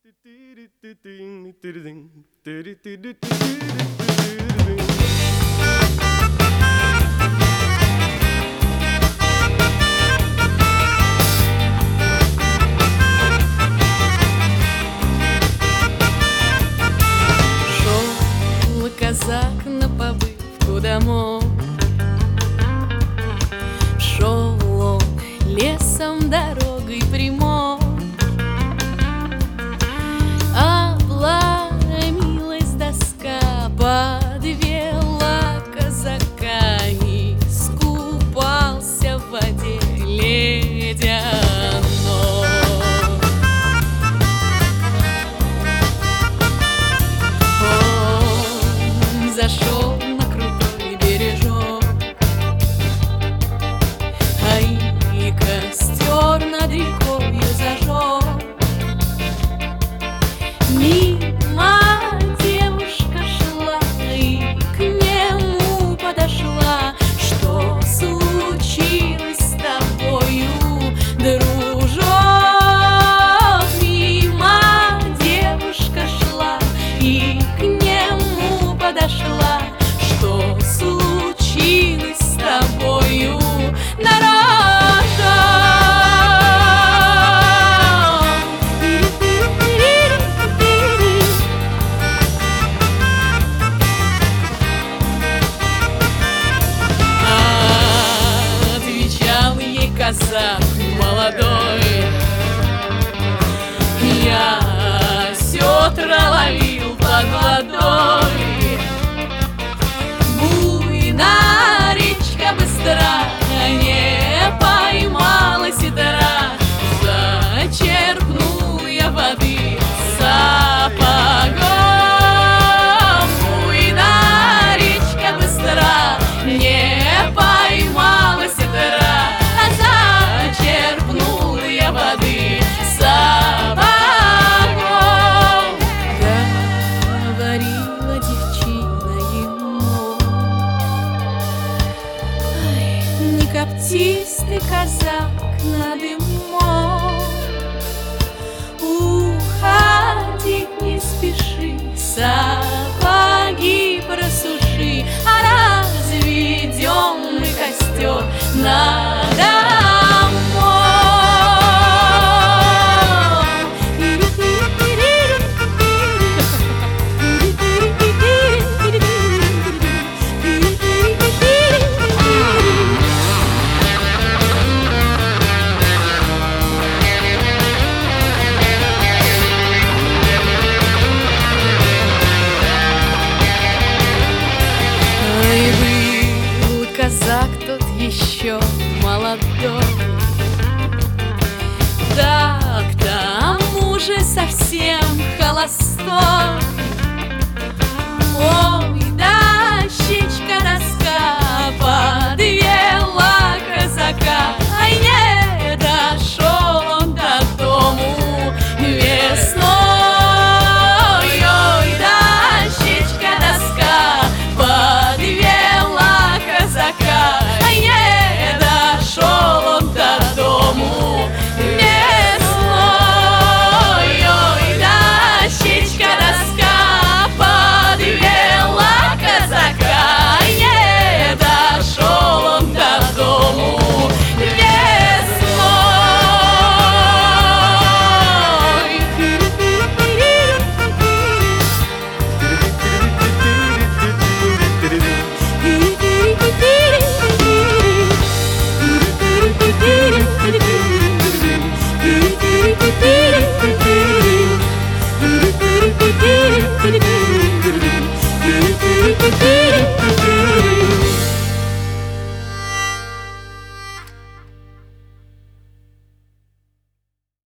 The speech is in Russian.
Шел казак на побывку домой. Шел он лесом дорогой прямой, обломилась доска, подвела казака, и искупался в воде ледяной. Он зашел на крутой бережок, и костер над рекою зажег. Мимо девушка шла и к нему подошла. Что случилось с тобою, дружок? Мимо девушка шла и к нему подошла. Что случилось с тобою, казак молодой? Я сетра ловил под водой. Буйна речка быстра, не поймала сетра. Зачерпнул я воды сапогом. Буйна речка быстра, не поймала сетра. Зачерпнул я воды сапогом. Говорила девчина ему: ай, не коптись ты, казак, на дымом. Уходить не спеши, сапоги просуши, а разведем мы костер на казак тот еще молодой, да к тому же совсем холостой. Он